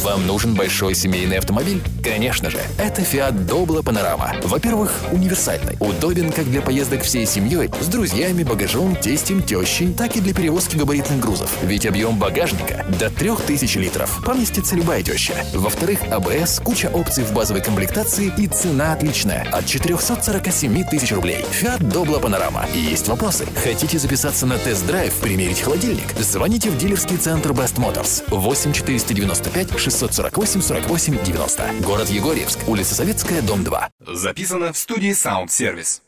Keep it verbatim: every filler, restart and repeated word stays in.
Вам нужен большой семейный автомобиль? Конечно же, это Fiat Doblo Panorama. Во-первых, универсальный. Удобен как для поездок всей семьей, с друзьями, багажом, тестем, тещей, так и для перевозки габаритных грузов. Ведь объем багажника до трех тысяч литров. Поместится любая теща. Во-вторых, а бэ эс, куча опций в базовой комплектации и цена отличная. От четырехсот сорока семи тысяч рублей. Fiat Doblo Panorama. И есть вопросы? Хотите записаться на тест-драйв, примерить холодильник? Звоните в дилерский центр Best Motors. восемь четыреста девяносто пять шестьсот сорок восемь сорок восемь девяносто. Город Егорьевск. Улица Советская, дом два. Записано в студии Sound Service.